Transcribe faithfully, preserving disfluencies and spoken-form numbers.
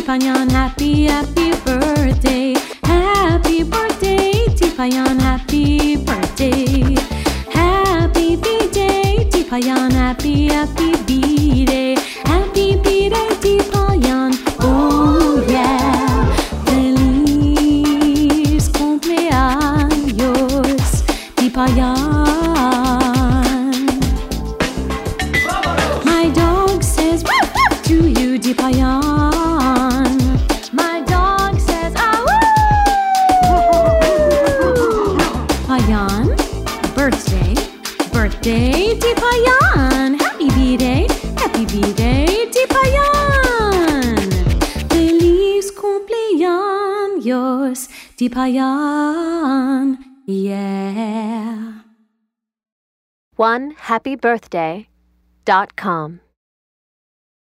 Tipayan, happy, happy birthday. Happy birthday, Tipayan, happy birthday. Happy B-Day, Tipayan, happy, happy B-Day. Happy B-Day, Tipayan, oh yeah. Feliz cumpleaños, Tipayan. My dog says woof woof to you, Tipayan. My dog says ah woo. Tipayan, birthday, birthday, Tipayan. Happy B-Day, happy B-Day, Tipayan. Feliz cumpleaños, Tipayan, yeah. one happy birthday dot com